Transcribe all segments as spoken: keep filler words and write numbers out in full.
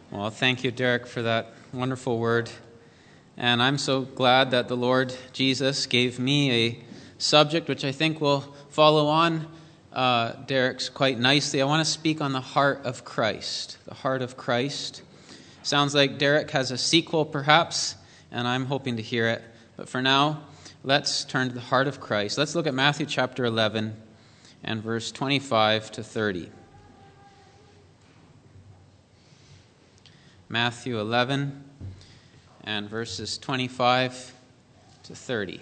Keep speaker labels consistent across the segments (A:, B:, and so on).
A: Well, thank you, Derek, for that wonderful word. And I'm so glad that the Lord Jesus gave me a subject which I think will follow on uh, Derek's quite nicely. I want to speak on the heart of Christ. The heart of Christ. Sounds like Derek has a sequel, perhaps, and I'm hoping to hear it. But for now, let's turn to the heart of Christ. Let's look at Matthew chapter eleven and verse twenty-five to thirty. Matthew eleven and verses twenty-five to thirty.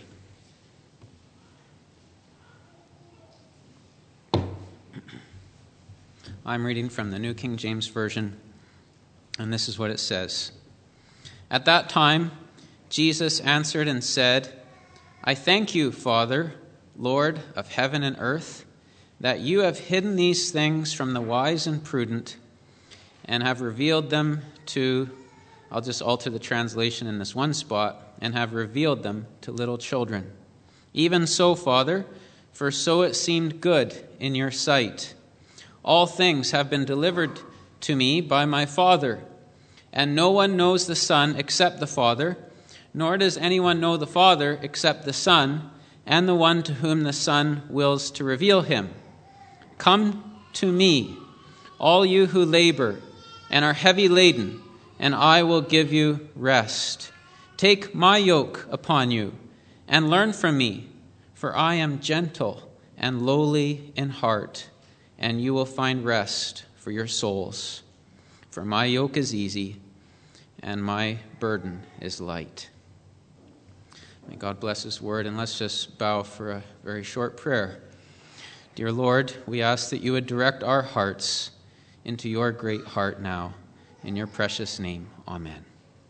A: I'm reading from the New King James Version, and this is what it says. At that time, Jesus answered and said, I thank you, Father, Lord of heaven and earth, that you have hidden these things from the wise and prudent and have revealed them to, I'll just alter the translation in this one spot, and have revealed them to little children. Even so, Father, for so it seemed good in your sight. All things have been delivered to me by my Father, and no one knows the Son except the Father, nor does anyone know the Father except the Son, and the one to whom the Son wills to reveal him. Come to me, all you who labor and are heavy laden, and I will give you rest. Take my yoke upon you, and learn from me, for I am gentle and lowly in heart, and you will find rest for your souls. For my yoke is easy, and my burden is light. May God bless his word, and let's just bow for a very short prayer. Dear Lord, we ask that you would direct our hearts into your great heart now. In your precious name, amen.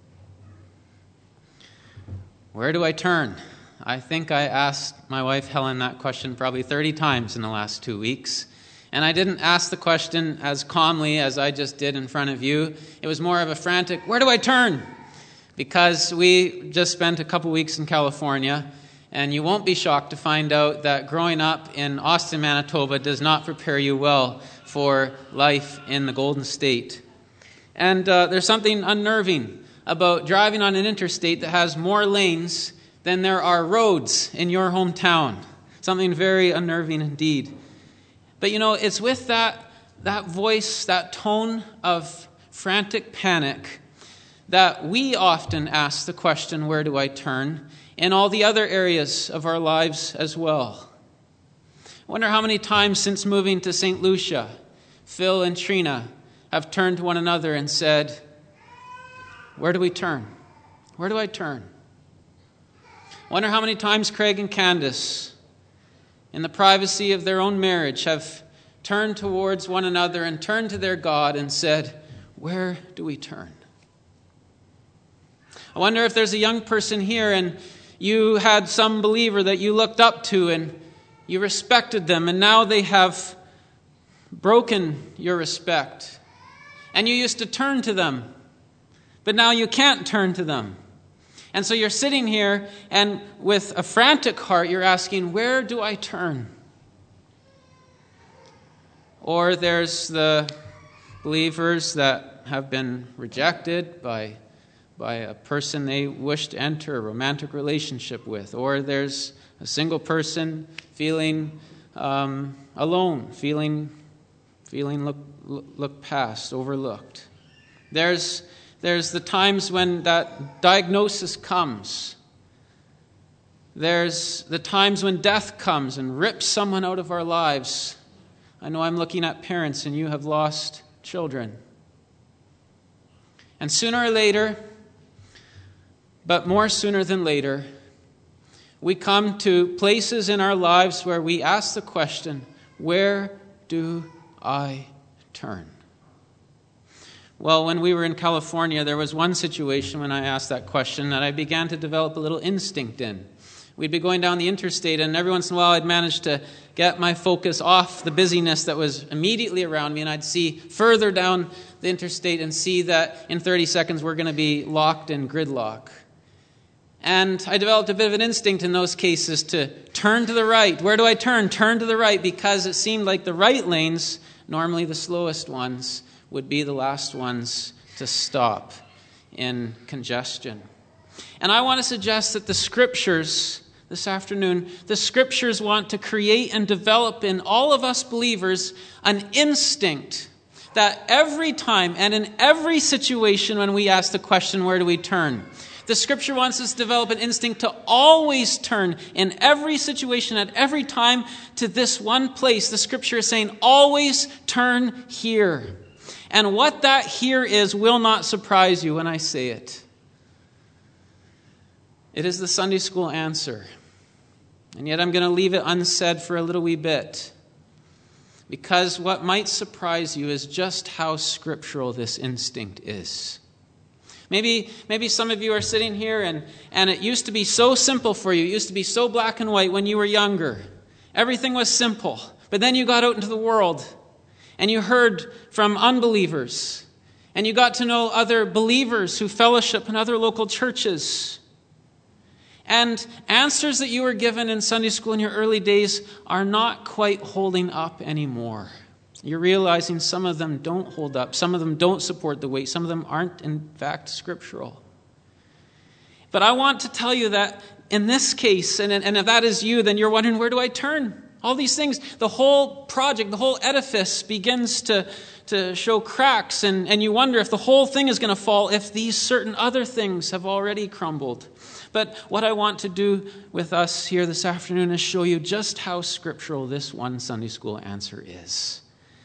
A: Where do I turn? I think I asked my wife Helen that question probably thirty times in the last two weeks. And I didn't ask the question as calmly as I just did in front of you. It was more of a frantic, where do I turn? Because we just spent a couple weeks in California, and you won't be shocked to find out that growing up in Austin, Manitoba does not prepare you well for life in the Golden State. And uh, there's something unnerving about driving on an interstate that has more lanes than there are roads in your hometown. Something very unnerving indeed. But you know, it's with that, that voice, that tone of frantic panic that we often ask the question, where do I turn? In all the other areas of our lives as well. I wonder how many times since moving to Saint Lucia, Phil and Trina have turned to one another and said, where do we turn? Where do I turn? I wonder how many times Craig and Candace, in the privacy of their own marriage, have turned towards one another and turned to their God and said, where do we turn? I wonder if there's a young person here and you had some believer that you looked up to and you respected them, and now they have broken your respect. And you used to turn to them, but now you can't turn to them. And so you're sitting here, and with a frantic heart, you're asking, where do I turn? Or there's the believers that have been rejected by, by a person they wish to enter a romantic relationship with. Or there's a single person feeling um, alone, feeling feeling look, look past, overlooked. There's, there's the times when that diagnosis comes. There's the times when death comes and rips someone out of our lives. I know I'm looking at parents, and you have lost children. And sooner or later, but more sooner than later, we come to places in our lives where we ask the question, where do I turn? Well, when we were in California, there was one situation when I asked that question that I began to develop a little instinct in. We'd be going down the interstate, and every once in a while I'd manage to get my focus off the busyness that was immediately around me, and I'd see further down the interstate and see that in thirty seconds we're going to be locked in gridlock. And I developed a bit of an instinct in those cases to turn to the right. Where do I turn? Turn to the right, because it seemed like the right lanes, normally the slowest ones, would be the last ones to stop in congestion. And I want to suggest that the Scriptures this afternoon, the Scriptures want to create and develop in all of us believers an instinct that every time and in every situation when we ask the question, where do we turn? The Scripture wants us to develop an instinct to always turn in every situation at every time to this one place. The Scripture is saying, always turn here. And what that here is will not surprise you when I say it. It is the Sunday school answer. And yet I'm going to leave it unsaid for a little wee bit. Because what might surprise you is just how scriptural this instinct is. Maybe maybe some of you are sitting here and, and it used to be so simple for you. It used to be so black and white when you were younger. Everything was simple. But then you got out into the world and you heard from unbelievers. And you got to know other believers who fellowship in other local churches. And answers that you were given in Sunday school in your early days are not quite holding up anymore. You're realizing some of them don't hold up. Some of them don't support the weight. Some of them aren't, in fact, scriptural. But I want to tell you that in this case, and, and if that is you, then you're wondering, where do I turn? All these things, the whole project, the whole edifice begins to, to show cracks. And, and you wonder if the whole thing is going to fall if these certain other things have already crumbled. But what I want to do with us here this afternoon is show you just how scriptural this one Sunday school answer is.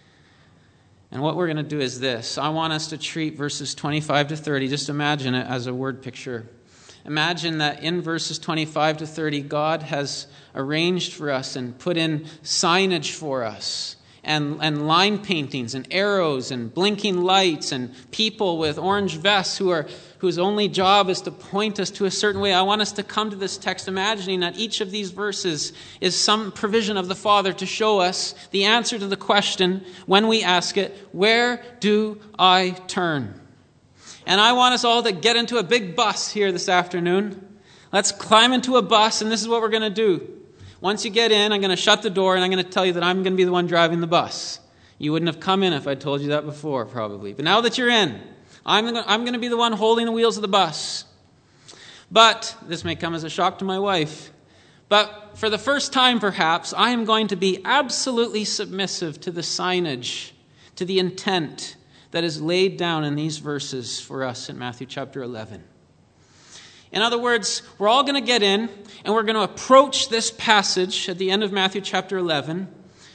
A: And what we're going to do is this. I want us to treat verses twenty-five to thirty. Just imagine it as a word picture. Imagine that in verses twenty-five to thirty, God has arranged for us and put in signage for us. And, and line paintings and arrows and blinking lights and people with orange vests who are whose only job is to point us to a certain way. I want us to come to this text imagining that each of these verses is some provision of the Father to show us the answer to the question when we ask it, where do I turn? And I want us all to get into a big bus here this afternoon. Let's climb into a bus, and this is what we're going to do. Once you get in, I'm going to shut the door, and I'm going to tell you that I'm going to be the one driving the bus. You wouldn't have come in if I told you that before, probably. But now that you're in, I'm going to, I'm going to be the one holding the wheels of the bus. But, this may come as a shock to my wife, but for the first time, perhaps, I am going to be absolutely submissive to the signage, to the intent that is laid down in these verses for us in Matthew chapter eleven. In other words, we're all going to get in and we're going to approach this passage at the end of Matthew chapter eleven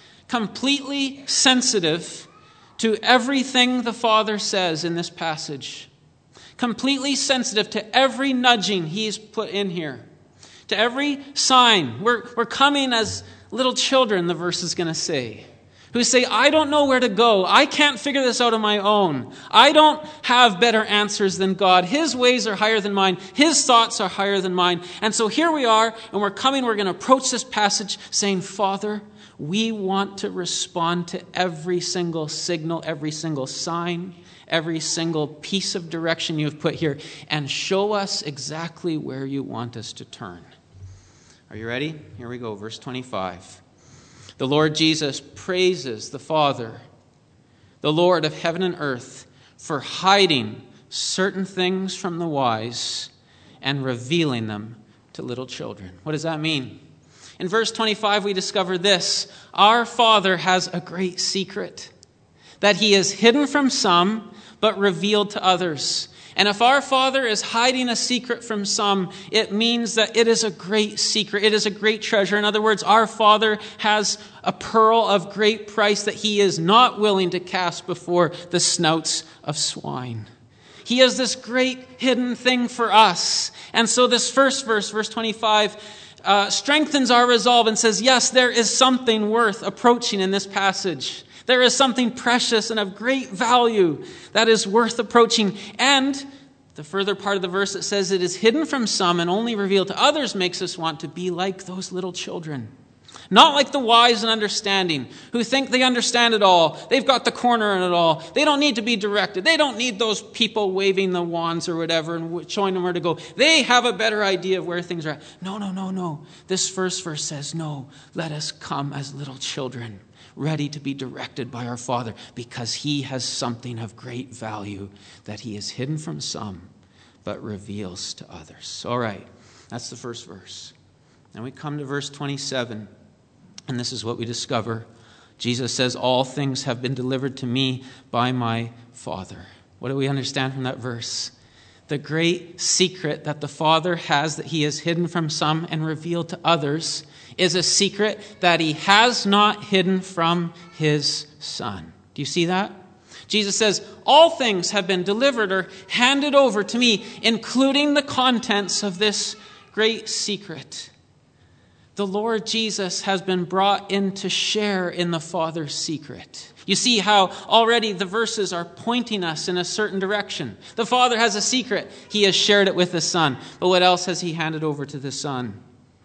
A: completely sensitive to everything the Father says in this passage. Completely sensitive to every nudging He's put in here. To every sign. We're, we're coming as little children, the verse is going to say. Who say, I don't know where to go. I can't figure this out on my own. I don't have better answers than God. His ways are higher than mine. His thoughts are higher than mine. And so here we are, and we're coming, we're going to approach this passage saying, Father, we want to respond to every single signal, every single sign, every single piece of direction you've put here, and show us exactly where you want us to turn. Are you ready? Here we go, verse twenty-five. The Lord Jesus praises the Father, the Lord of heaven and earth, for hiding certain things from the wise and revealing them to little children. What does that mean? In verse twenty-five, we discover this. Our Father has a great secret that He has hidden from some, but revealed to others. And if our Father is hiding a secret from some, it means that it is a great secret. It is a great treasure. In other words, our Father has a pearl of great price that He is not willing to cast before the snouts of swine. He has this great hidden thing for us. And so this first verse, verse twenty-five, uh, strengthens our resolve and says, yes, there is something worth approaching in this passage. There is something precious and of great value that is worth approaching. And the further part of the verse that says it is hidden from some and only revealed to others makes us want to be like those little children. Not like the wise and understanding who think they understand it all. They've got the corner in it all. They don't need to be directed. They don't need those people waving the wands or whatever and showing them where to go. They have a better idea of where things are at. No, no, no, no. This first verse says, no, let us come as little children. ready to be directed by our Father because he has something of great value that he has hidden from some but reveals to others. All right, that's the first verse. Then we come to verse twenty-seven, and this is what we discover. Jesus says, all things have been delivered to me by my Father. What do we understand from that verse? The great secret that the Father has that he has hidden from some and revealed to others is a secret that he has not hidden from his Son. Do you see that? Jesus says, all things have been delivered or handed over to me, including the contents of this great secret. The Lord Jesus has been brought in to share in the Father's secret. You see how already the verses are pointing us in a certain direction. The Father has a secret. He has shared it with the Son. But what else has he handed over to the Son?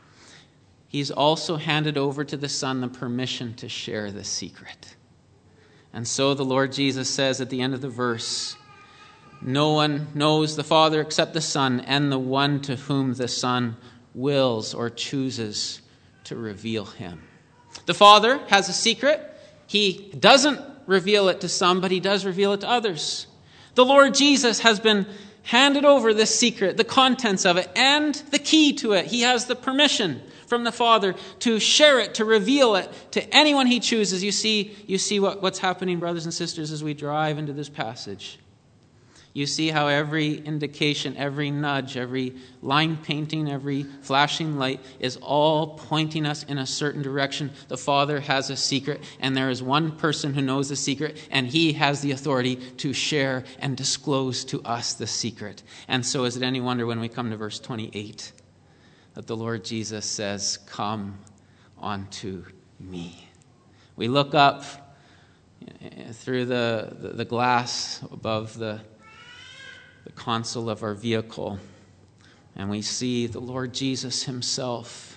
A: He's also handed over to the Son the permission to share the secret. And so the Lord Jesus says at the end of the verse, no one knows the Father except the Son and the one to whom the Son wills or chooses to reveal him. The Father has a secret. He doesn't reveal it to some, but he does reveal it to others. The Lord Jesus has been handed over this secret, the contents of it, and the key to it. He has the permission from the Father to share it, to reveal it to anyone he chooses. You see, you see what, what's happening, brothers and sisters, as we drive into this passage. You see how every indication, every nudge, every line painting, every flashing light is all pointing us in a certain direction. The Father has a secret, and there is one person who knows the secret, and he has the authority to share and disclose to us the secret. And so is it any wonder when we come to verse twenty-eight that the Lord Jesus says, come unto me. We look up through the, the, the glass above the the console of our vehicle, and we see the Lord Jesus himself.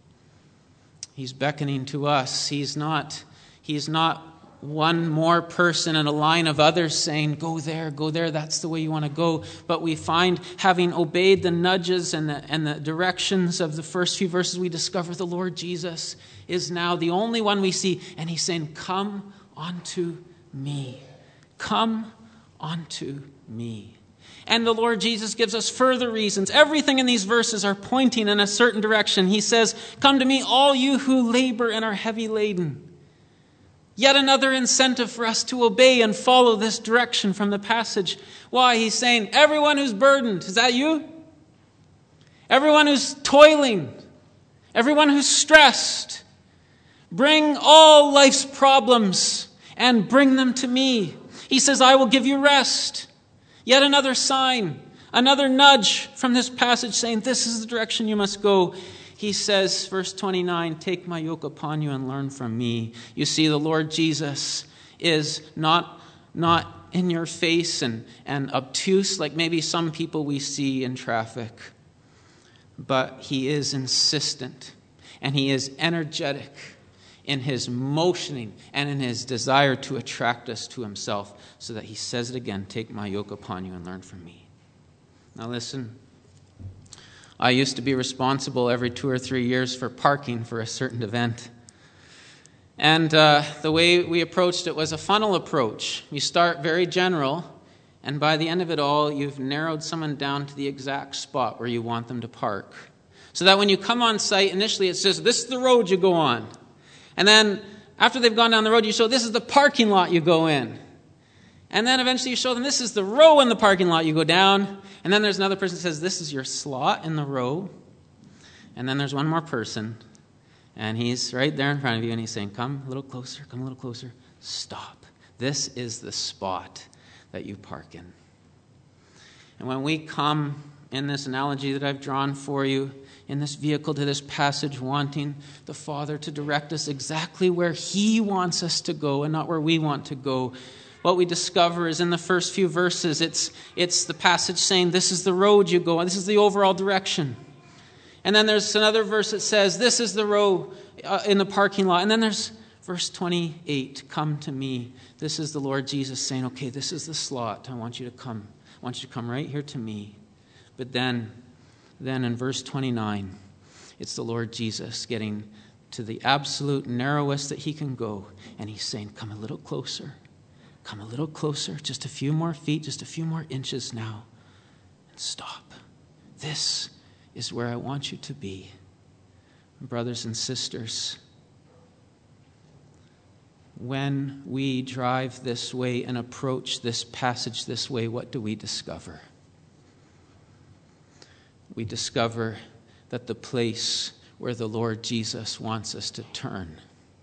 A: He's beckoning to us. He's not, he's not one more person in a line of others saying, go there, go there, that's the way you want to go. But we find, having obeyed the nudges and the, and the directions of the first few verses, we discover the Lord Jesus is now the only one we see, and he's saying, come unto me. Come unto me. And the Lord Jesus gives us further reasons. Everything in these verses are pointing in a certain direction. He says, come to me, all you who labor and are heavy laden. Yet another incentive for us to obey and follow this direction from the passage. Why? He's saying, everyone who's burdened, is that you? Everyone who's toiling, everyone who's stressed, bring all life's problems and bring them to me. He says, I will give you rest. Yet another sign, another nudge from this passage saying, this is the direction you must go. He says, verse twenty-nine, take my yoke upon you and learn from me. You see, the Lord Jesus is not, not in your face and, and obtuse like maybe some people we see in traffic, but he is insistent and he is energetic in his motioning and in his desire to attract us to himself, so that he says it again, take my yoke upon you and learn from me. Now listen, I used to be responsible every two or three years for parking for a certain event. And uh, the way we approached it was a funnel approach. You start very general, and by the end of it all, you've narrowed someone down to the exact spot where you want them to park. So that when you come on site, initially it says, this is the road you go on. And then after they've gone down the road, you show this is the parking lot you go in. And then eventually you show them this is the row in the parking lot you go down. And then there's another person who says this is your slot in the row. And then there's one more person. And he's right there in front of you and he's saying, come a little closer, come a little closer. Stop. This is the spot that you park in. And when we come in this analogy that I've drawn for you, in this vehicle to this passage, wanting the Father to direct us exactly where he wants us to go and not where we want to go, what we discover is in the first few verses, it's, it's the passage saying, this is the road you go on, this is the overall direction. And then there's another verse that says, this is the row uh, in the parking lot. And then there's verse twenty-eight, come to me. This is the Lord Jesus saying, okay, this is the slot. I want you to come. I want you to come right here to me. But then, then in verse twenty-nine, it's the Lord Jesus getting to the absolute narrowest that he can go. And he's saying, come a little closer. Come a little closer. Just a few more feet, just a few more inches now. And stop. This is where I want you to be. Brothers and sisters, when we drive this way and approach this passage this way, what do we discover? We discover that the place where the Lord Jesus wants us to turn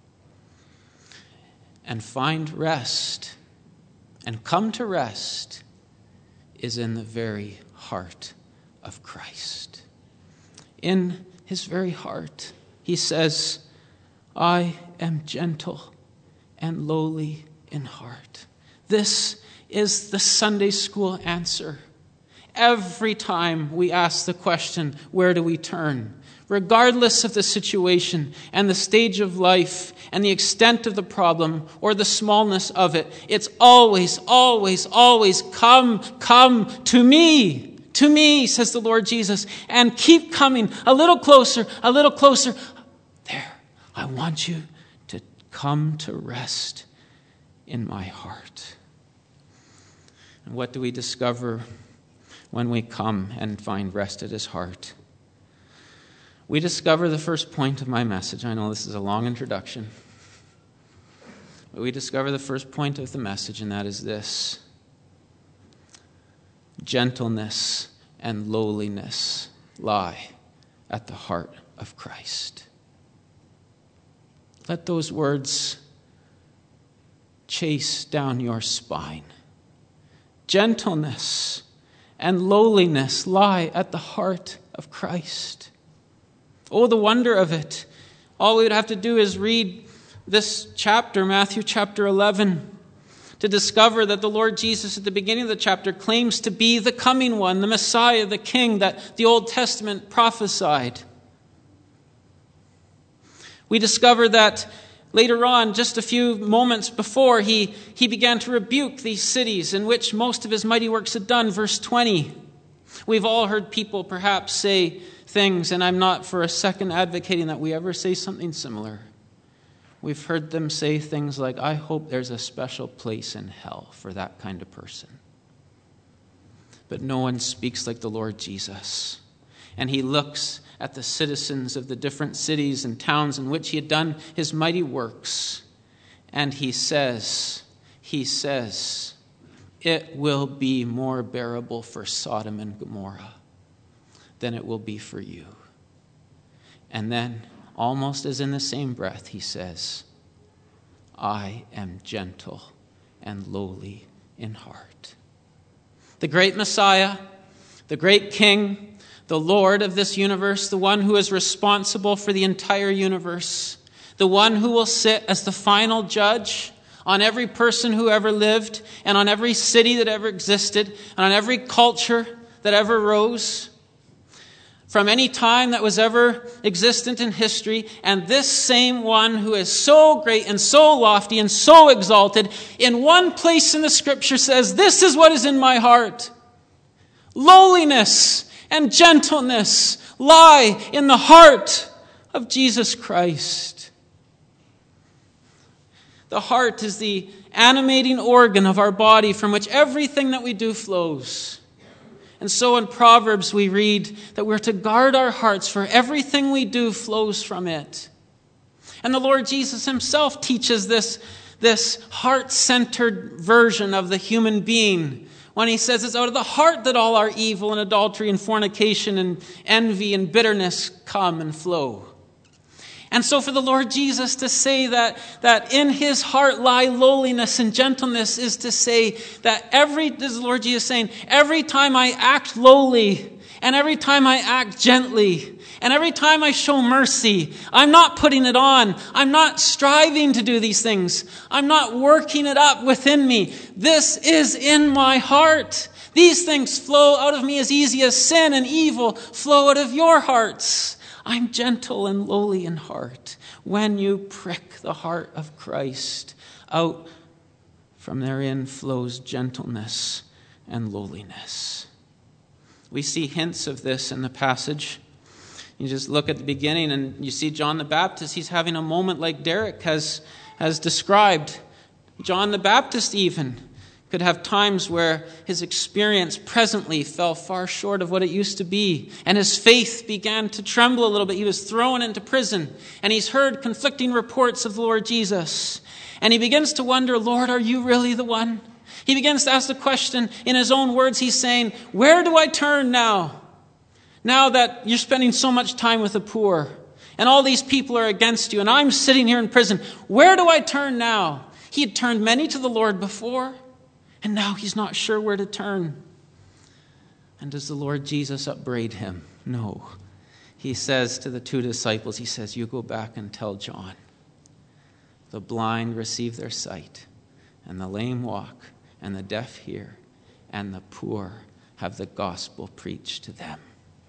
A: and find rest and come to rest is in the very heart of Christ. In his very heart, he says, I am gentle and lowly in heart. This is the Sunday school answer. Every time we ask the question, where do we turn? Regardless of the situation and the stage of life and the extent of the problem or the smallness of it, it's always, always, always come, come to me. To me, says the Lord Jesus, and keep coming a little closer, a little closer. There, I want you to come to rest in my heart. And what do we discover when we come and find rest at his heart? We discover the first point of my message. I know this is a long introduction. But we discover the first point of the message, and that is this. Gentleness and lowliness lie at the heart of Christ. Let those words chase down your spine. Gentleness and lowliness lie at the heart of Christ. Oh, the wonder of it. All we would have to do is read this chapter, Matthew chapter eleven, to discover that the Lord Jesus at the beginning of the chapter claims to be the coming one, the Messiah, the King that the Old Testament prophesied. We discover that later on, just a few moments before, he, he began to rebuke these cities in which most of his mighty works had done. Verse twenty. We've all heard people perhaps say things, and I'm not for a second advocating that we ever say something similar. We've heard them say things like, I hope there's a special place in hell for that kind of person. But no one speaks like the Lord Jesus. And he looks at the citizens of the different cities and towns in which he had done his mighty works. And he says, he says, it will be more bearable for Sodom and Gomorrah than it will be for you. And then, almost as in the same breath, he says, I am gentle and lowly in heart. The great Messiah, the great King, the Lord of this universe, the one who is responsible for the entire universe, the one who will sit as the final judge on every person who ever lived and on every city that ever existed and on every culture that ever rose from any time that was ever existent in history. And this same one who is so great and so lofty and so exalted, in one place in the scripture says, this is what is in my heart. Lowliness and gentleness lie in the heart of Jesus Christ. The heart is the animating organ of our body from which everything that we do flows. And so in Proverbs we read that we're to guard our hearts, for everything we do flows from it. And the Lord Jesus himself teaches this, this heart-centered version of the human being when he says it's out of the heart that all our evil and adultery and fornication and envy and bitterness come and flow. And so for the Lord Jesus to say that, that in his heart lie lowliness and gentleness is to say that every, this is the Lord Jesus saying, every time I act lowly and every time I act gently and every time I show mercy, I'm not putting it on. I'm not striving to do these things. I'm not working it up within me. This is in my heart. These things flow out of me as easy as sin and evil flow out of your hearts. I'm gentle and lowly in heart. When you prick the heart of Christ, out from therein flows gentleness and lowliness. We see hints of this in the passage. You just look at the beginning and you see John the Baptist. He's having a moment like Derek has, has described. John the Baptist even could have times where his experience presently fell far short of what it used to be. And his faith began to tremble a little bit. He was thrown into prison. And he's heard conflicting reports of the Lord Jesus. And he begins to wonder, Lord, are you really the one? He begins to ask the question in his own words. He's saying, where do I turn now? Now that you're spending so much time with the poor. And all these people are against you. And I'm sitting here in prison. Where do I turn now? He had turned many to the Lord before. And now he's not sure where to turn. And does the Lord Jesus upbraid him? No. He says to the two disciples, he says, you go back and tell John. The blind receive their sight, and the lame walk, and the deaf hear, and the poor have the gospel preached to them.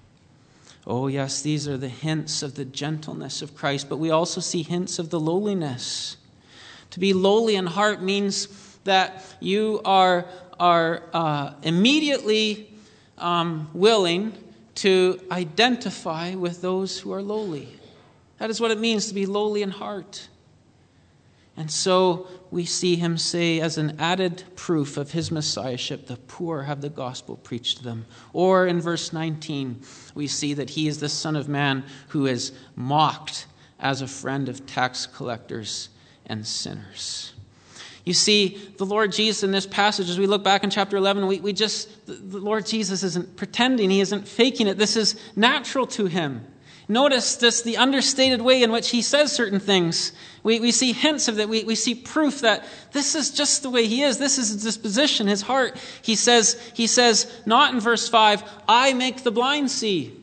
A: Oh yes, these are the hints of the gentleness of Christ, but we also see hints of the lowliness. To be lowly in heart means that you are, are uh, immediately um, willing to identify with those who are lowly. That is what it means to be lowly in heart. And so we see him say, as an added proof of his messiahship, the poor have the gospel preached to them. Or in verse nineteen, we see that he is the Son of Man who is mocked as a friend of tax collectors and sinners. You see, the Lord Jesus in this passage, as we look back in chapter eleven, we, we just, the Lord Jesus isn't pretending. He isn't faking it. This is natural to him. Notice this, the understated way in which he says certain things. We, we see hints of that. We, we see proof that this is just the way he is. This is his disposition, his heart. He says, he says, not in verse five, I make the blind see.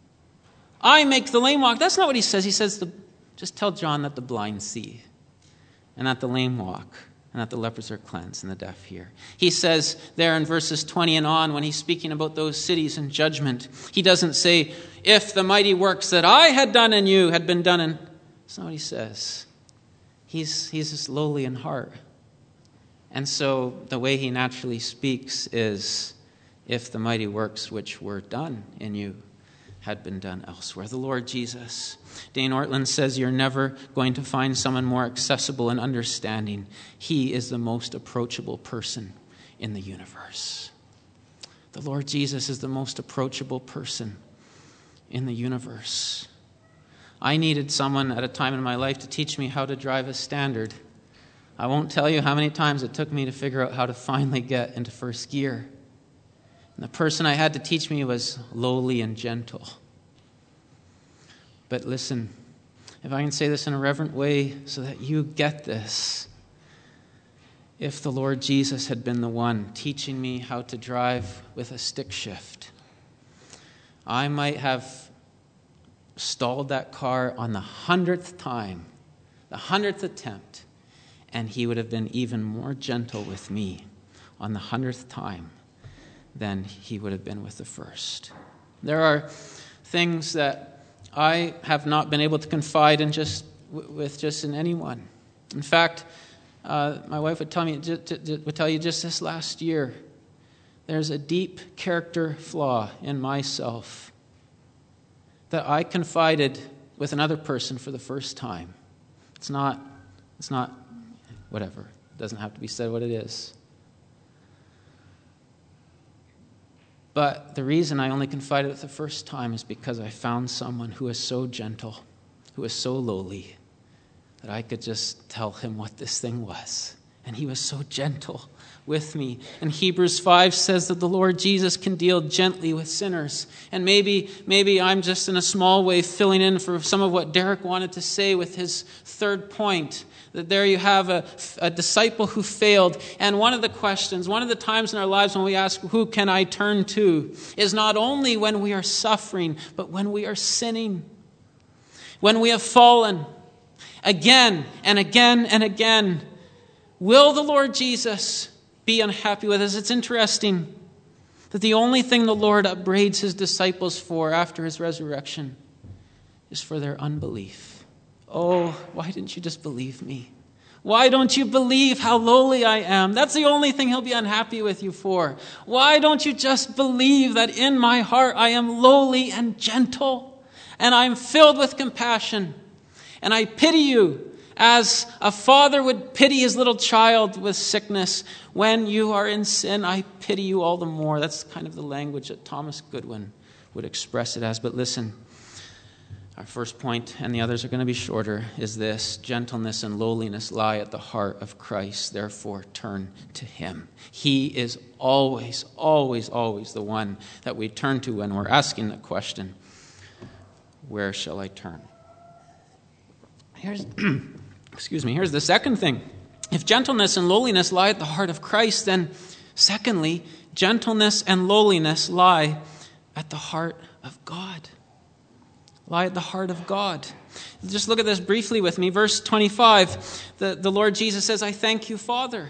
A: I make the lame walk. That's not what he says. He says, the, just tell John that the blind see and that the lame walk, and that the lepers are cleansed and the deaf hear. He says there in verses twenty and on, when he's speaking about those cities in judgment, he doesn't say, if the mighty works that I had done in you had been done in... That's not what he says. He's, he's just lowly in heart. And so the way he naturally speaks is, if the mighty works which were done in you had been done elsewhere. The Lord Jesus. Dane Ortland says you're never going to find someone more accessible and understanding. He is the most approachable person in the universe. The Lord Jesus is the most approachable person in the universe. I needed someone at a time in my life to teach me how to drive a Standard. I won't tell you how many times it took me to figure out how to finally get into first gear. And the person I had to teach me was lowly and gentle. But listen, if I can say this in a reverent way so that you get this, if the Lord Jesus had been the one teaching me how to drive with a stick shift, I might have stalled that car on the hundredth time, the hundredth attempt, and he would have been even more gentle with me on the hundredth time than he would have been with the first. There are things that I have not been able to confide in just with just in anyone. In fact, uh, my wife would tell me would tell you just this last year, there's a deep character flaw in myself that I confided with another person for the first time. It's not, it's not, whatever. It doesn't have to be said what it is. But the reason I only confided it the first time is because I found someone who is so gentle, who is so lowly, that I could just tell him what this thing was. And he was so gentle with me. And Hebrews five says that the Lord Jesus can deal gently with sinners. And maybe, maybe I'm just in a small way filling in for some of what Derek wanted to say with his third point. That there you have a, a disciple who failed. And one of the questions, one of the times in our lives when we ask, who can I turn to, is not only when we are suffering, but when we are sinning. When we have fallen again and again and again. Will the Lord Jesus be unhappy with us? It's interesting that the only thing the Lord upbraids his disciples for after his resurrection is for their unbelief. Oh, why didn't you just believe me? Why don't you believe how lowly I am? That's the only thing he'll be unhappy with you for. Why don't you just believe that in my heart I am lowly and gentle? and I'm filled with compassion. And I pity you as a father would pity his little child with sickness. When you are in sin, I pity you all the more. That's kind of the language that Thomas Goodwin would express it as. But listen, our first point, and the others are going to be shorter, is this: gentleness and lowliness lie at the heart of Christ. Therefore, turn to him. He is always, always, always the one that we turn to when we're asking the question, where shall I turn? Here's, excuse me, here's the second thing. If gentleness and lowliness lie at the heart of Christ, then secondly, gentleness and lowliness lie at the heart of God. Lie at the heart of God. Just look at this briefly with me. Verse twenty-five, the, the Lord Jesus says, I thank you, Father.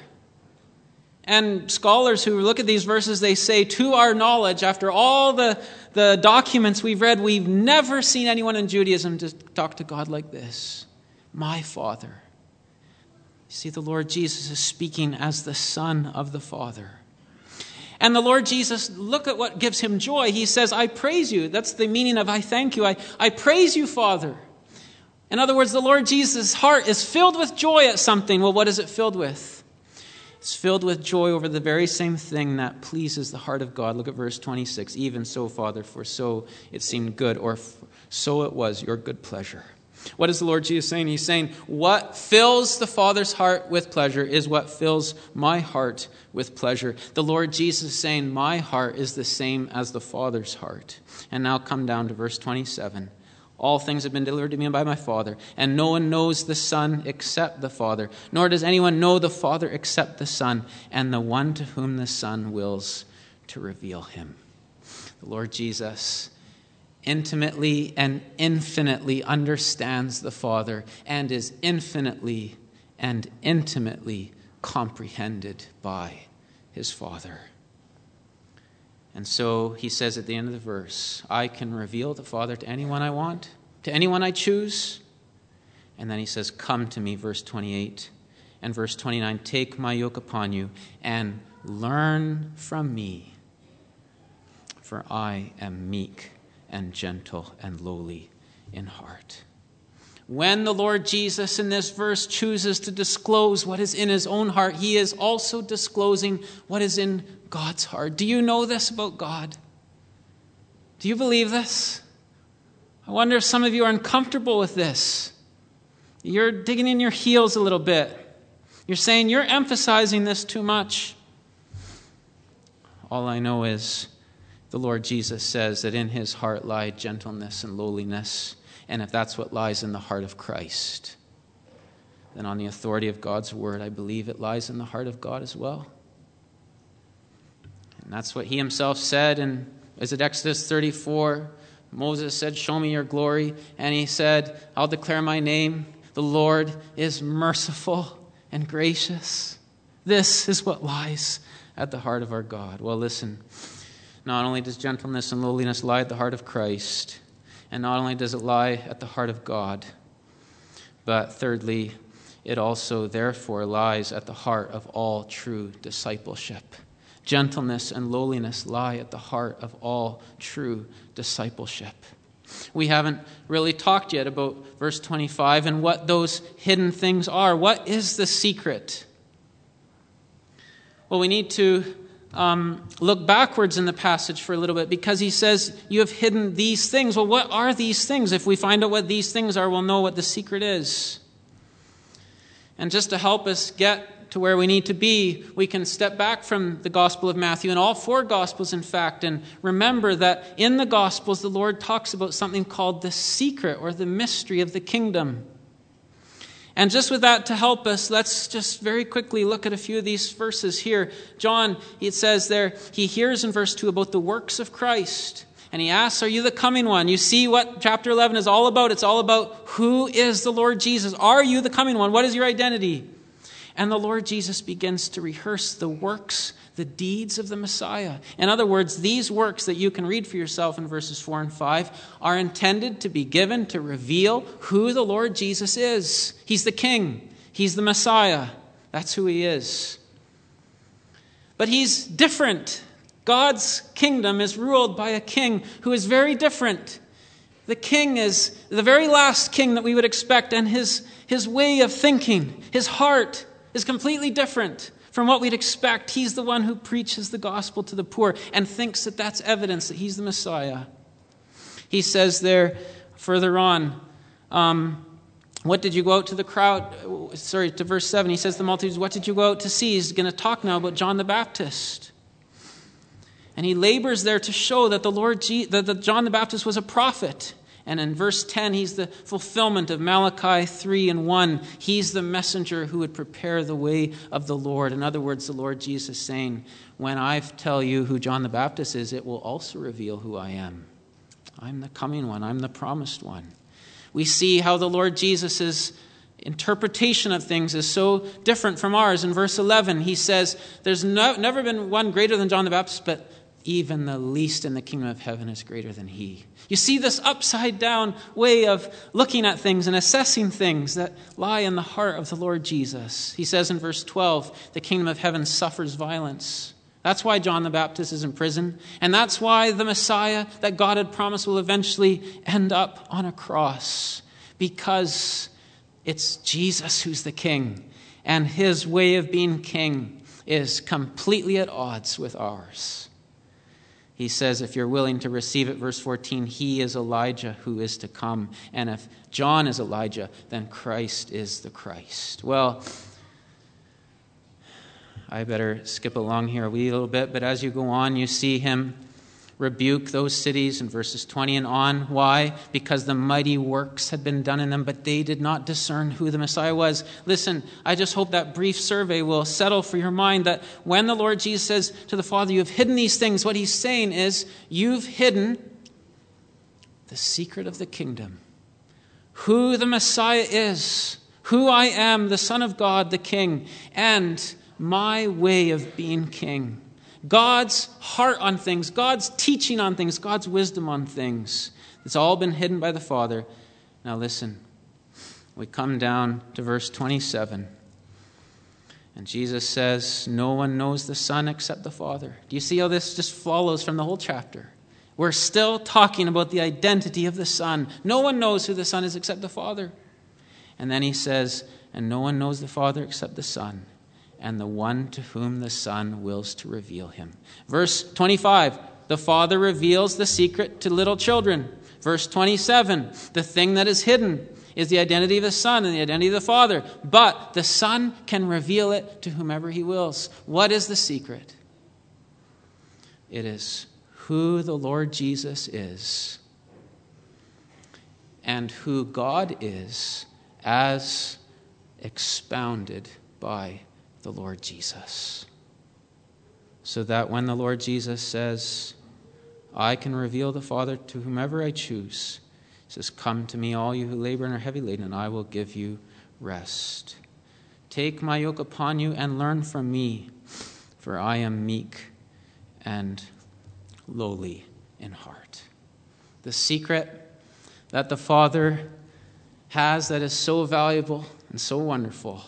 A: And scholars who look at these verses, they say, to our knowledge, after all the, the documents we've read, we've never seen anyone in Judaism to talk to God like this. My Father. You see, the Lord Jesus is speaking as the Son of the Father. And the Lord Jesus, look at what gives him joy. He says, I praise you. That's the meaning of I thank you. I, I praise you, Father. In other words, the Lord Jesus' heart is filled with joy at something. Well, what is it filled with? It's filled with joy over the very same thing that pleases the heart of God. Look at verse twenty-six. Even so, Father, for so it seemed good, or so it was your good pleasure. What is the Lord Jesus saying? He's saying, what fills the Father's heart with pleasure is what fills my heart with pleasure. The Lord Jesus is saying, my heart is the same as the Father's heart. And now come down to verse twenty-seven. All things have been delivered to me by my Father, and no one knows the Son except the Father, nor does anyone know the Father except the Son, and the one to whom the Son wills to reveal him. The Lord Jesus intimately and infinitely understands the Father and is infinitely and intimately comprehended by his Father. And so he says at the end of the verse, I can reveal the Father to anyone I want, to anyone I choose. And then he says, come to me, verse twenty-eight. And verse twenty-nine, take my yoke upon you and learn from me, for I am meek and gentle and lowly in heart. When the Lord Jesus in this verse chooses to disclose what is in his own heart, he is also disclosing what is in God's heart. Do you know this about God? Do you believe this? I wonder if some of you are uncomfortable with this. You're digging in your heels a little bit. You're saying you're emphasizing this too much. All I know is the Lord Jesus says that in his heart lie gentleness and lowliness. And if that's what lies in the heart of Christ, then on the authority of God's word, I believe it lies in the heart of God as well. And that's what he himself said in, is it Exodus thirty-four? Moses said, show me your glory. And he said, I'll declare my name. The Lord is merciful and gracious. This is what lies at the heart of our God. Well, listen. Not only does gentleness and lowliness lie at the heart of Christ, and not only does it lie at the heart of God, but thirdly, it also therefore lies at the heart of all true discipleship. Gentleness and lowliness lie at the heart of all true discipleship. We haven't really talked yet about verse twenty-five and what those hidden things are. What is the secret? Well, we need to Um, look backwards in the passage for a little bit, because he says you have hidden these things. Well, what are these things? If we find out what these things are, we'll know what the secret is. And just to help us get to where we need to be, we can step back from the Gospel of Matthew and all four Gospels, in fact, and remember that in the Gospels, the Lord talks about something called the secret or the mystery of the kingdom. And just with that to help us, let's just very quickly look at a few of these verses here. John, it says there, he hears in verse two about the works of Christ. And he asks, are you the coming one? You see what chapter eleven is all about. It's all about who is the Lord Jesus. Are you the coming one? What is your identity? And the Lord Jesus begins to rehearse the works, the deeds of the Messiah. In other words, these works that you can read for yourself in verses four and five are intended to be given to reveal who the Lord Jesus is. He's the King. He's the Messiah. That's who he is. But he's different. God's kingdom is ruled by a king who is very different. The king is the very last king that we would expect, and his, his way of thinking, his heart is completely different from what we'd expect. He's the one who preaches the gospel to the poor and thinks that that's evidence that he's the Messiah. He says there further on, um, what did you go out to the crowd? Sorry, to verse seven, he says to the multitudes, what did you go out to see? He's going to talk now about John the Baptist. And he labors there to show that the Lord, Je- that the John the Baptist was a prophet. And in verse ten, he's the fulfillment of Malachi three and one. He's the messenger who would prepare the way of the Lord. In other words, the Lord Jesus saying, when I tell you who John the Baptist is, it will also reveal who I am. I'm the coming one. I'm the promised one. We see how the Lord Jesus' interpretation of things is so different from ours. In verse eleven, he says, there's no, never been one greater than John the Baptist, but even the least in the kingdom of heaven is greater than he. You see this upside down way of looking at things and assessing things that lie in the heart of the Lord Jesus. He says in verse twelve, the kingdom of heaven suffers violence. That's why John the Baptist is in prison. And that's why the Messiah that God had promised will eventually end up on a cross. Because it's Jesus who's the king. And his way of being king is completely at odds with ours. He says, if you're willing to receive it, verse fourteen, he is Elijah who is to come. And if John is Elijah, then Christ is the Christ. Well, I better skip along here a wee little bit, but as you go on, you see him rebuke those cities in verses twenty and on. Why? Because the mighty works had been done in them, but they did not discern who the Messiah was. Listen, I just hope that brief survey will settle for your mind that when the Lord Jesus says to the Father, you have hidden these things, what he's saying is, you've hidden the secret of the kingdom. Who the Messiah is, who I am, the Son of God, the King, and my way of being king. God's heart on things, God's teaching on things, God's wisdom on things. It's all been hidden by the Father. Now listen, we come down to verse twenty-seven. And Jesus says, no one knows the Son except the Father. Do you see how this just follows from the whole chapter? We're still talking about the identity of the Son. No one knows who the Son is except the Father. And then he says, and no one knows the Father except the Son, and the one to whom the Son wills to reveal him. Verse twenty-five, the Father reveals the secret to little children. Verse twenty-seven, the thing that is hidden is the identity of the Son and the identity of the Father. But the Son can reveal it to whomever he wills. What is the secret? It is who the Lord Jesus is and who God is as expounded by the Lord Jesus. So that when the Lord Jesus says, I can reveal the Father to whomever I choose, he says, come to me, all you who labor and are heavy laden, and I will give you rest. Take my yoke upon you and learn from me, for I am meek and lowly in heart. The secret that the Father has that is so valuable and so wonderful,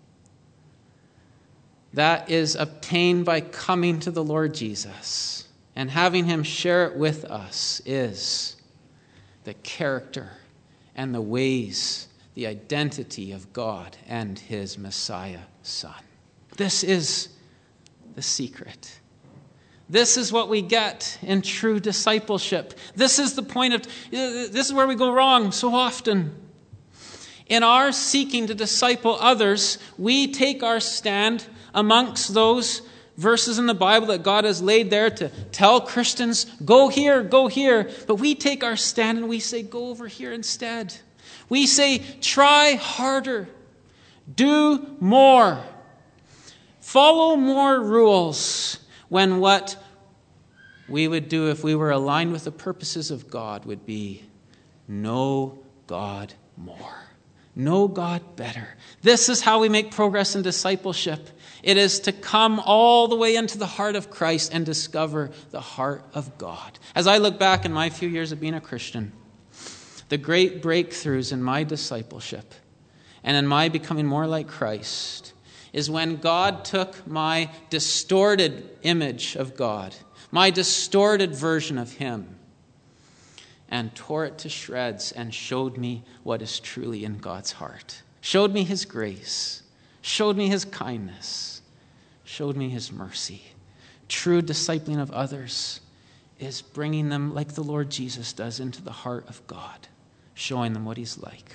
A: that is obtained by coming to the Lord Jesus and having him share it with us, is the character and the ways, the identity of God and his Messiah Son. This is the secret. This is what we get in true discipleship. This is the point of, this is where we go wrong so often. In our seeking to disciple others, we take our stand amongst those verses in the Bible that God has laid there to tell Christians, go here, go here. But we take our stand and we say, go over here instead. We say, try harder. Do more. Follow more rules, when what we would do if we were aligned with the purposes of God would be know God more. Know God better. This is how we make progress in discipleship. It is to come all the way into the heart of Christ and discover the heart of God. As I look back in my few years of being a Christian, the great breakthroughs in my discipleship and in my becoming more like Christ is when God took my distorted image of God, my distorted version of him, and tore it to shreds and showed me what is truly in God's heart. Showed me his grace, showed me his kindness, showed me his mercy. True discipling of others is bringing them, like the Lord Jesus does, into the heart of God, showing them what he's like.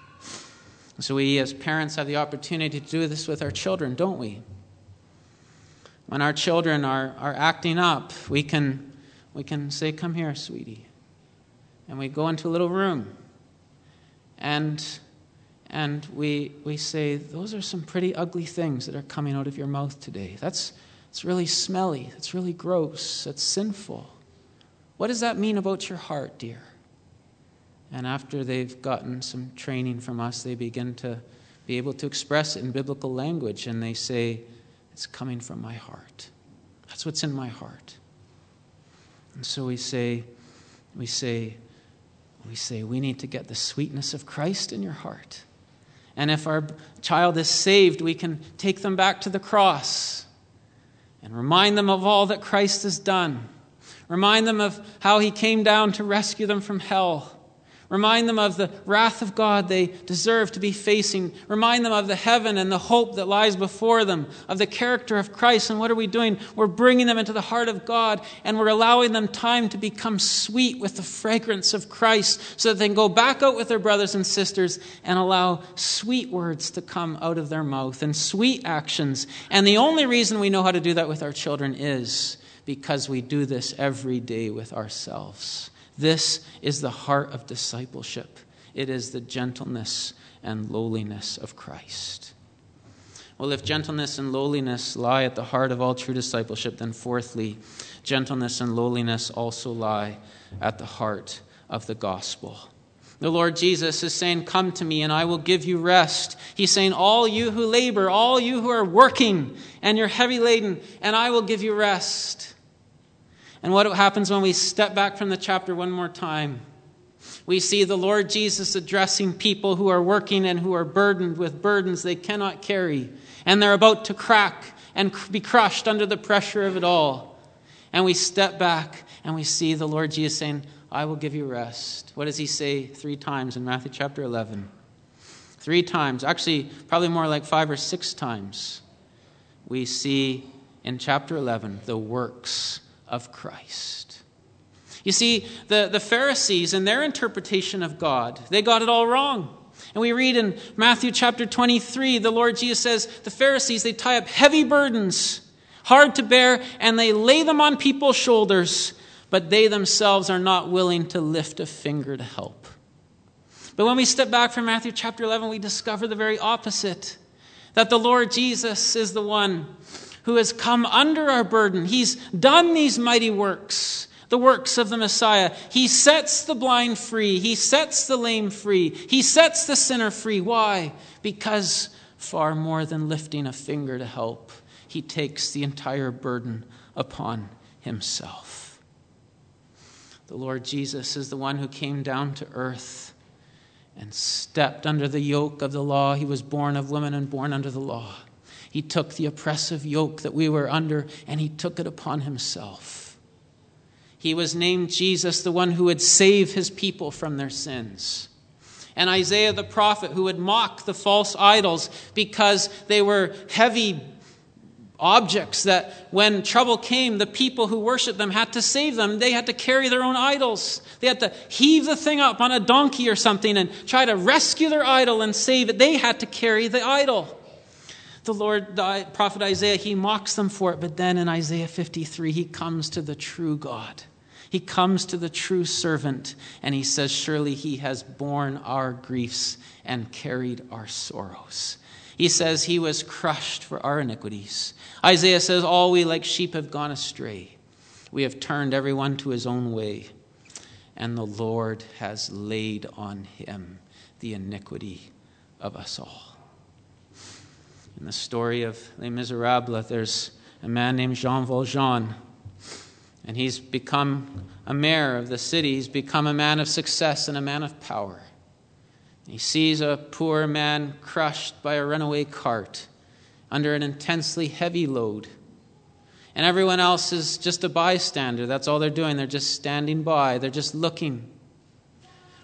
A: So we as parents have the opportunity to do this with our children, don't we? When our children are, are acting up, we can, we can say, "Come here, sweetie." And we go into a little room. And, and we, we say, "Those are some pretty ugly things that are coming out of your mouth today. That's, that's really smelly. That's really gross. That's sinful. What does that mean about your heart, dear?" And after they've gotten some training from us, they begin to be able to express it in biblical language. And they say, "It's coming from my heart. That's what's in my heart." And so we say, we say, we say, we need to get the sweetness of Christ in your heart. And if our child is saved, we can take them back to the cross and remind them of all that Christ has done. Remind them of how he came down to rescue them from hell. Remind them of the wrath of God they deserve to be facing. Remind them of the heaven and the hope that lies before them, of the character of Christ. And what are we doing? We're bringing them into the heart of God, and we're allowing them time to become sweet with the fragrance of Christ so that they can go back out with their brothers and sisters and allow sweet words to come out of their mouth and sweet actions. And the only reason we know how to do that with our children is because we do this every day with ourselves. This is the heart of discipleship. It is the gentleness and lowliness of Christ. Well, if gentleness and lowliness lie at the heart of all true discipleship, then fourthly, gentleness and lowliness also lie at the heart of the gospel. The Lord Jesus is saying, "Come to me and I will give you rest." He's saying, "All you who labor, all you who are working and you're heavy laden, and I will give you rest." And what happens when we step back from the chapter one more time? We see the Lord Jesus addressing people who are working and who are burdened with burdens they cannot carry. And they're about to crack and be crushed under the pressure of it all. And we step back and we see the Lord Jesus saying, "I will give you rest." What does he say three times in Matthew chapter eleven? Three times, actually probably more like five or six times, we see in chapter eleven the works of Christ. You see, the, the Pharisees in their interpretation of God, they got it all wrong. And we read in Matthew chapter twenty-three, the Lord Jesus says, the Pharisees, they tie up heavy burdens, hard to bear, and they lay them on people's shoulders, but they themselves are not willing to lift a finger to help. But when we step back from Matthew chapter eleven, we discover the very opposite, that the Lord Jesus is the one who has come under our burden. He's done these mighty works, the works of the Messiah. He sets the blind free. He sets the lame free. He sets the sinner free. Why? Because far more than lifting a finger to help, he takes the entire burden upon himself. The Lord Jesus is the one who came down to earth and stepped under the yoke of the law. He was born of woman and born under the law. He took the oppressive yoke that we were under, and he took it upon himself. He was named Jesus, the one who would save his people from their sins. And Isaiah the prophet, who would mock the false idols because they were heavy objects that when trouble came, the people who worshiped them had to save them. They had to carry their own idols. They had to heave the thing up on a donkey or something and try to rescue their idol and save it. They had to carry the idol. The Lord, the prophet Isaiah, he mocks them for it. But then in Isaiah fifty-three, he comes to the true God. He comes to the true servant, and he says, surely he has borne our griefs and carried our sorrows. He says he was crushed for our iniquities. Isaiah says, all we like sheep have gone astray. We have turned everyone to his own way, and the Lord has laid on him the iniquity of us all. In the story of Les Miserables, there's a man named Jean Valjean, and he's become a mayor of the city. He's become a man of success and a man of power. He sees a poor man crushed by a runaway cart under an intensely heavy load. And everyone else is just a bystander. That's all they're doing. They're just standing by. They're just looking.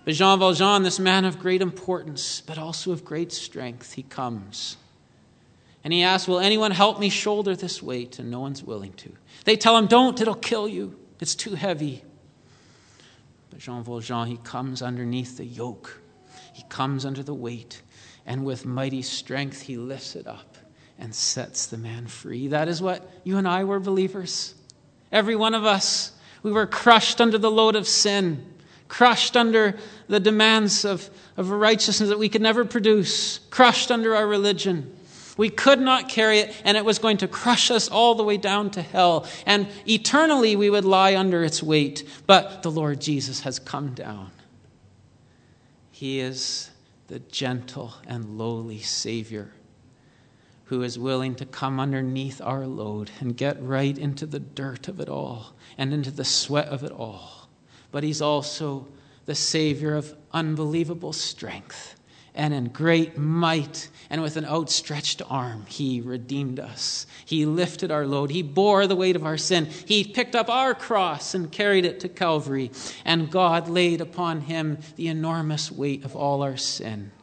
A: But Jean Valjean, this man of great importance, but also of great strength, he comes. And he asks, will anyone help me shoulder this weight? And no one's willing to. They tell him, don't, it'll kill you. It's too heavy. But Jean Valjean, he comes underneath the yoke. He comes under the weight. And with mighty strength, he lifts it up and sets the man free. That is what you and I were, believers. Every one of us, we were crushed under the load of sin. Crushed under the demands of, of a righteousness that we could never produce. Crushed under our religion. We could not carry it, and it was going to crush us all the way down to hell. And eternally we would lie under its weight. But the Lord Jesus has come down. He is the gentle and lowly Savior who is willing to come underneath our load and get right into the dirt of it all and into the sweat of it all. But he's also the Savior of unbelievable strength. And in great might and with an outstretched arm, he redeemed us. He lifted our load. He bore the weight of our sin. He picked up our cross and carried it to Calvary. And God laid upon him the enormous weight of all our sin.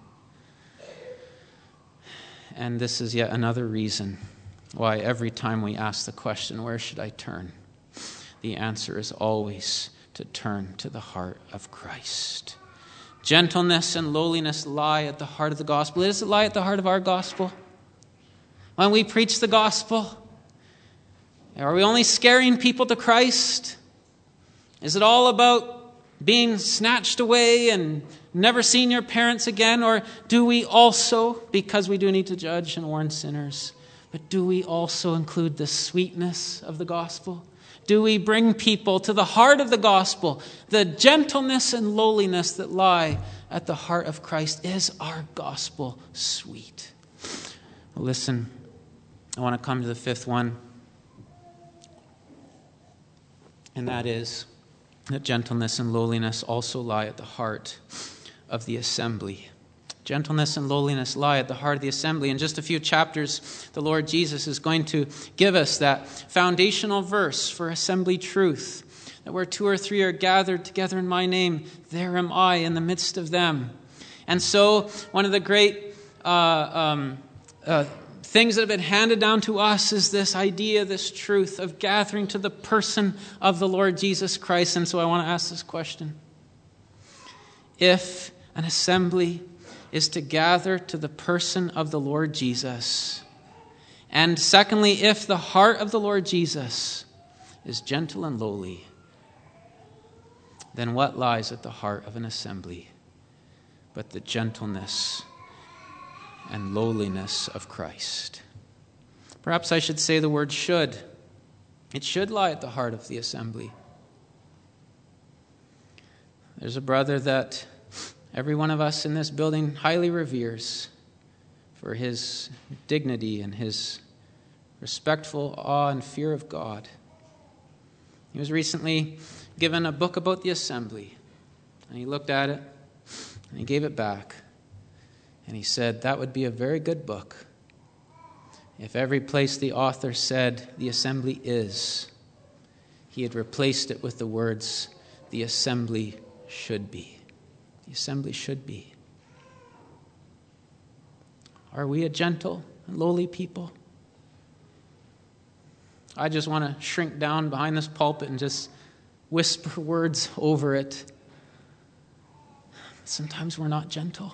A: And this is yet another reason why every time we ask the question, where should I turn? The answer is always to turn to the heart of Christ. Gentleness and lowliness lie at the heart of the gospel. Does it lie at the heart of our gospel? When we preach the gospel, are we only scaring people to Christ? Is it all about being snatched away and never seeing your parents again? Or do we also, because we do need to judge and warn sinners, but do we also include the sweetness of the gospel? Do we bring people to the heart of the gospel? The gentleness and lowliness that lie at the heart of Christ. Is our gospel sweet? Listen, I want to come to the fifth one. And that is that gentleness and lowliness also lie at the heart of the assembly. Gentleness and lowliness lie at the heart of the assembly. In just a few chapters, the Lord Jesus is going to give us that foundational verse for assembly truth. That where two or three are gathered together in my name, there am I in the midst of them. And so, one of the great uh, um, uh, things that have been handed down to us is this idea, this truth of gathering to the person of the Lord Jesus Christ. And so I want to ask this question. If an assembly is to gather to the person of the Lord Jesus. And secondly, if the heart of the Lord Jesus is gentle and lowly, then what lies at the heart of an assembly but the gentleness and lowliness of Christ? Perhaps I should say the word should. It should lie at the heart of the assembly. There's a brother that every one of us in this building highly reveres for his dignity and his respectful awe and fear of God. He was recently given a book about the assembly, and he looked at it, and he gave it back, and he said, that would be a very good book if every place the author said the assembly is, he had replaced it with the words, the assembly should be. The assembly should be. Are we a gentle and lowly people? I just want to shrink down behind this pulpit and just whisper words over it. Sometimes we're not gentle.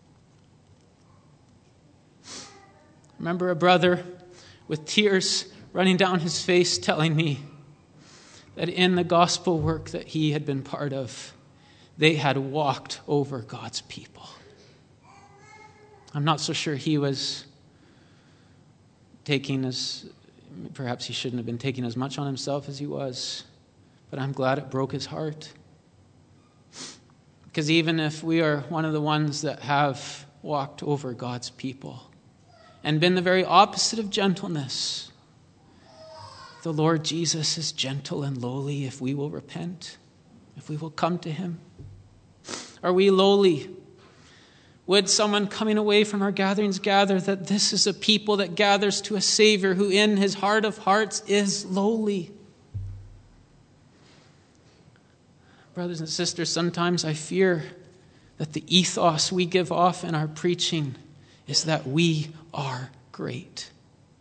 A: Remember a brother with tears running down his face telling me that in the gospel work that he had been part of, they had walked over God's people. I'm not so sure he was taking as, perhaps he shouldn't have been taking as much on himself as he was, but I'm glad it broke his heart. Because even if we are one of the ones that have walked over God's people and been the very opposite of gentleness, the Lord Jesus is gentle and lowly if we will repent, if we will come to him. Are we lowly? Would someone coming away from our gatherings gather that this is a people that gathers to a Savior who in his heart of hearts is lowly? Brothers and sisters, sometimes I fear that the ethos we give off in our preaching is that we are great.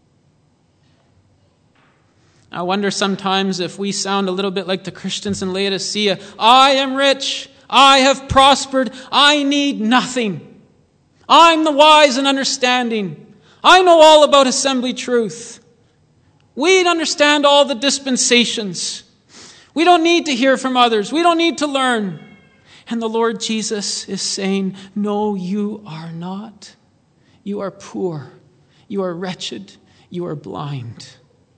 A: I wonder sometimes if we sound a little bit like the Christians in Laodicea. I am rich. I have prospered. I need nothing. I'm the wise and understanding. I know all about assembly truth. We understand all the dispensations. We don't need to hear from others. We don't need to learn. And the Lord Jesus is saying, no, you are not. You are poor. You are wretched. You are blind.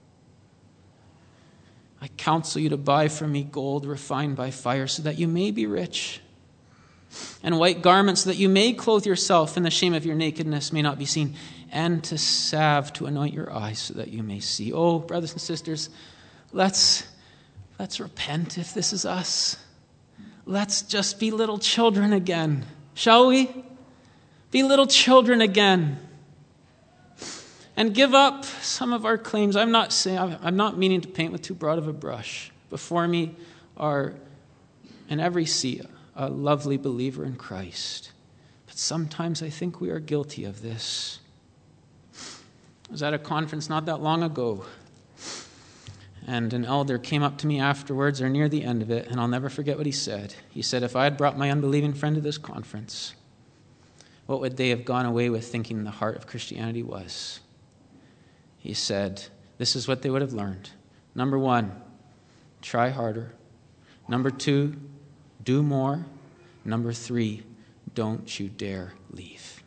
A: I counsel you to buy from me gold refined by fire so that you may be rich, and white garments so that you may clothe yourself and the shame of your nakedness may not be seen, and to salve to anoint your eyes so that you may see. Oh, brothers and sisters, let's, let's repent if this is us. Let's just be little children again, shall we? Be little children again. And give up some of our claims. I'm not saying, I'm not meaning to paint with too broad of a brush. Before me are, in every seat, a lovely believer in Christ. But sometimes I think we are guilty of this. I was at a conference not that long ago, and an elder came up to me afterwards or near the end of it, and I'll never forget what he said. He said, if I had brought my unbelieving friend to this conference, what would they have gone away with thinking the heart of Christianity was? He said, this is what they would have learned. Number one, try harder. Number two, do more. Number three, don't you dare leave.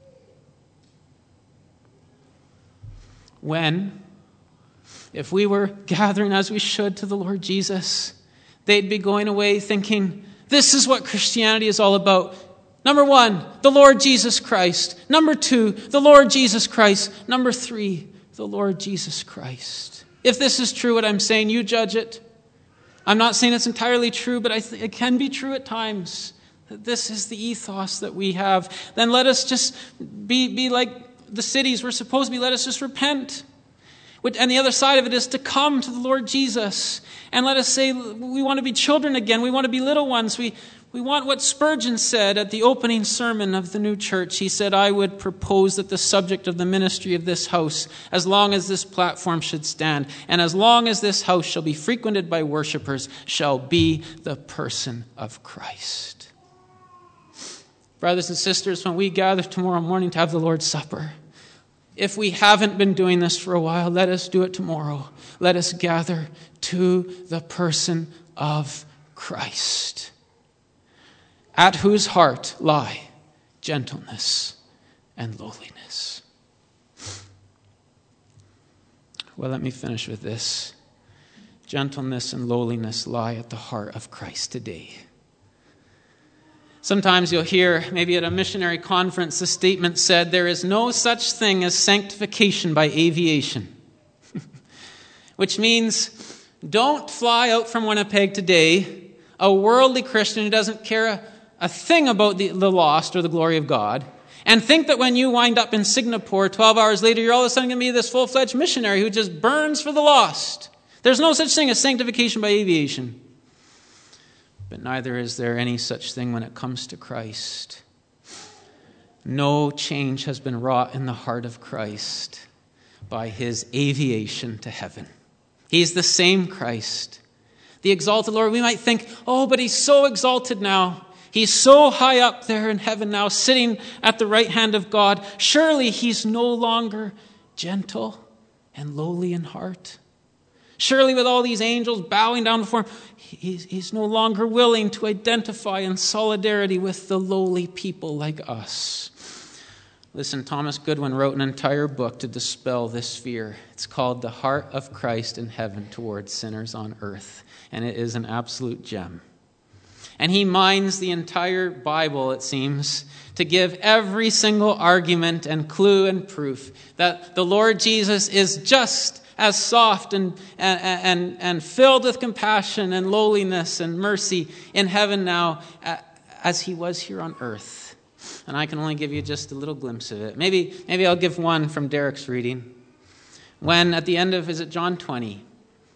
A: When, if we were gathering as we should to the Lord Jesus, they'd be going away thinking, this is what Christianity is all about. Number one, the Lord Jesus Christ. Number two, the Lord Jesus Christ. Number three, the Lord Jesus Christ. If this is true, what I'm saying, you judge it. I'm not saying it's entirely true, but I th- it can be true at times. That this is the ethos that we have. Then let us just be, be like the cities we're supposed to be. Let us just repent. And the other side of it is to come to the Lord Jesus. And let us say we want to be children again. We want to be little ones. We We want what Spurgeon said at the opening sermon of the new church. He said, I would propose that the subject of the ministry of this house, as long as this platform should stand, and as long as this house shall be frequented by worshipers, shall be the person of Christ. Brothers and sisters, when we gather tomorrow morning to have the Lord's Supper, if we haven't been doing this for a while, let us do it tomorrow. Let us gather to the person of Christ, at whose heart lie gentleness and lowliness. Well, let me finish with this. Gentleness and lowliness lie at the heart of Christ today. Sometimes you'll hear, maybe at a missionary conference, the statement said, there is no such thing as sanctification by aviation. Which means, don't fly out from Winnipeg today, a worldly Christian who doesn't care a a thing about the, the lost or the glory of God, and think that when you wind up in Singapore twelve hours later, you're all of a sudden going to be this full-fledged missionary who just burns for the lost. There's no such thing as sanctification by aviation. But neither is there any such thing when it comes to Christ. No change has been wrought in the heart of Christ by his aviation to heaven. He's the same Christ. The exalted Lord, we might think, oh, but he's so exalted now. He's so high up there in heaven now, sitting at the right hand of God. Surely he's no longer gentle and lowly in heart. Surely with all these angels bowing down before him, he's, he's no longer willing to identify in solidarity with the lowly people like us. Listen, Thomas Goodwin wrote an entire book to dispel this fear. It's called The Heart of Christ in Heaven Towards Sinners on Earth. And it is an absolute gem. And he mines the entire Bible, it seems, to give every single argument and clue and proof that the Lord Jesus is just as soft and, and, and, and filled with compassion and lowliness and mercy in heaven now as he was here on earth. And I can only give you just a little glimpse of it. Maybe, maybe I'll give one from Derek's reading. When at the end of, is it John twenty,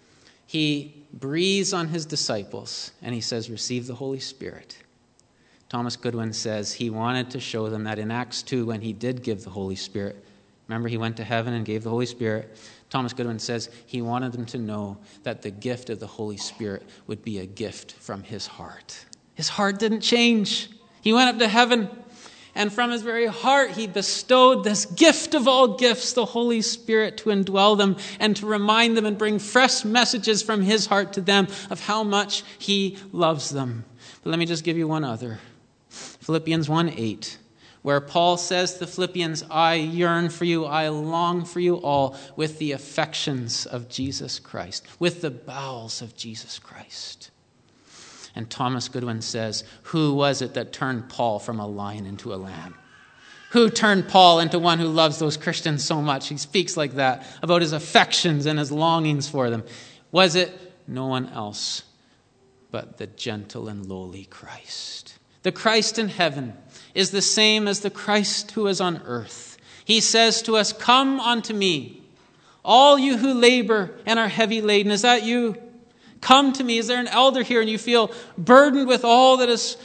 A: he breathes on his disciples and he says, receive the Holy Spirit. Thomas Goodwin says he wanted to show them that in Acts two, when he did give the Holy Spirit, remember he went to heaven and gave the Holy Spirit. Thomas Goodwin says he wanted them to know that the gift of the Holy Spirit would be a gift from his heart. His heart didn't change. He went up to heaven, and from his very heart, he bestowed this gift of all gifts, the Holy Spirit, to indwell them and to remind them and bring fresh messages from his heart to them of how much he loves them. But let me just give you one other. Philippians one eight, where Paul says to the Philippians, I yearn for you, I long for you all with the affections of Jesus Christ, with the bowels of Jesus Christ. And Thomas Goodwin says, who was it that turned Paul from a lion into a lamb? Who turned Paul into one who loves those Christians so much? He speaks like that about his affections and his longings for them. Was it no one else but the gentle and lowly Christ? The Christ in heaven is the same as the Christ who is on earth. He says to us, come unto me, all you who labor and are heavy laden. Is that you? Come to me. Is there an elder here and you feel burdened with all that has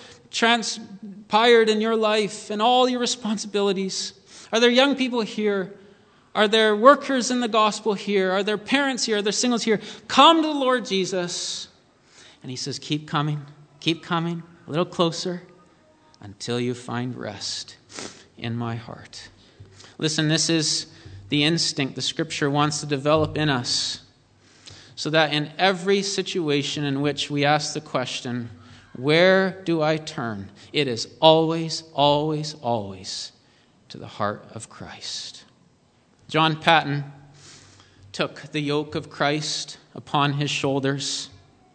A: transpired in your life and all your responsibilities? Are there young people here? Are there workers in the gospel here? Are there parents here? Are there singles here? Come to the Lord Jesus. And he says, keep coming, keep coming, a little closer until you find rest in my heart. Listen, this is the instinct the Scripture wants to develop in us, so that in every situation in which we ask the question, where do I turn? It is always, always, always to the heart of Christ. John Paton took the yoke of Christ upon his shoulders,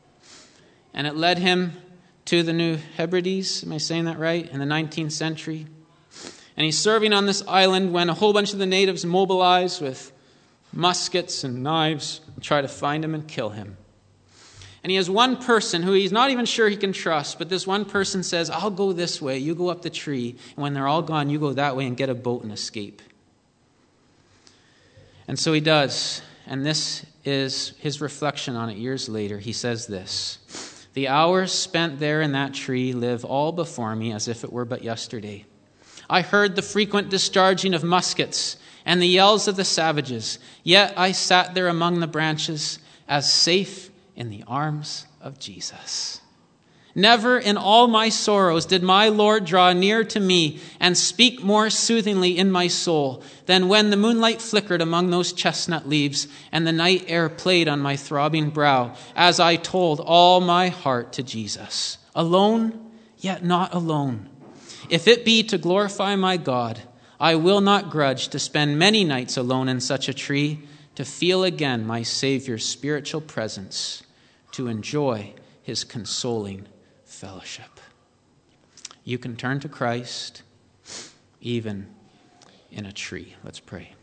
A: and it led him to the New Hebrides, am I saying that right, in the nineteenth century. And he's serving on this island when a whole bunch of the natives mobilize with muskets and knives and try to find him and kill him. And he has one person who he's not even sure he can trust, but this one person says, I'll go this way, you go up the tree, and when they're all gone, you go that way and get a boat and escape. And so he does, and this is his reflection on it years later. He says this, the hours spent there in that tree live all before me as if it were but yesterday. I heard the frequent discharging of muskets and the yells of the savages, yet I sat there among the branches as safe in the arms of Jesus. Never in all my sorrows did my Lord draw near to me and speak more soothingly in my soul than when the moonlight flickered among those chestnut leaves and the night air played on my throbbing brow as I told all my heart to Jesus. Alone, yet not alone. If it be to glorify my God, I will not grudge to spend many nights alone in such a tree, to feel again my Savior's spiritual presence, to enjoy his consoling fellowship. You can turn to Christ even in a tree. Let's pray.